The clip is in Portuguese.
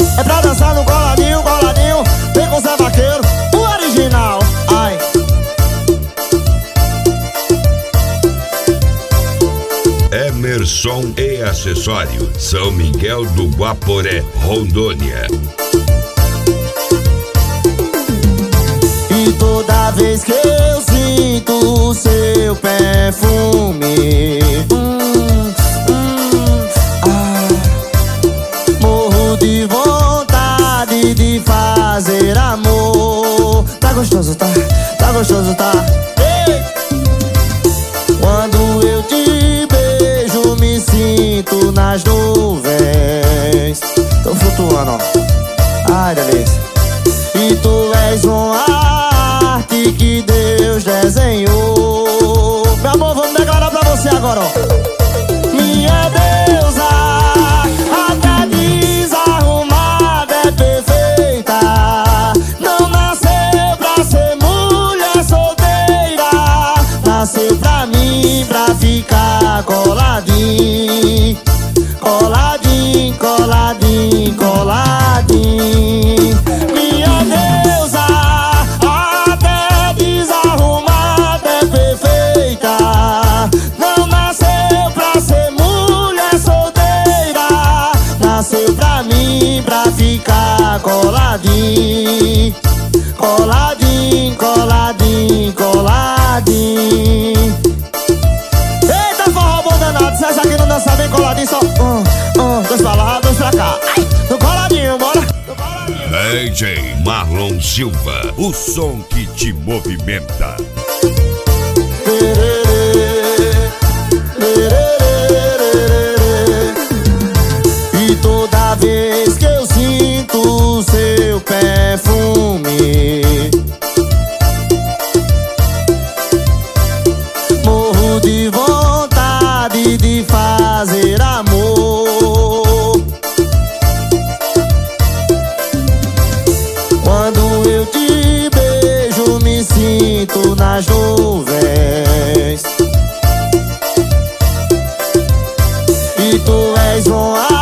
É pra dançar no coladinho, coladinho. Vem com Zé Vaqueiro, o original. Ai. Emerson e Acessórios, São Miguel do Guaporé, Rondônia. E toda vez que eu sinto o seu perfume, morro de vontade de fazer amor. Tá gostoso, tá? Tá gostoso, tá? Ei! Quando eu te beijo, me sinto nas nuvens. Tô flutuando, ó. Ai, delícia. E tu és uma arte que Deus desenhou. Meu amor, vamos declarar pra você agora, ó. Minha deusa, até desarrumada é perfeita. Não nasceu pra ser mulher solteira. Nasceu pra mim, pra ficar coladinho. Coladinho, coladinho, coladinho. Minha deusa, até desarrumada é perfeita. Não nasceu pra ser mulher solteira. Nasceu pra mim, pra ficar coladinho. Coladinho, coladinho, coladinho. Eita, forró bom danado. Se essa aqui não dança bem coladinho, só dois pra lá, dois pra cá. Ai, no coladinho, bora. DJ Marlon Silva, o som que te movimenta. E toda vez que eu sinto o seu perfume, morro de vontade de fazer amor. Quando eu te beijo, me sinto nas nuvens. E tu és uma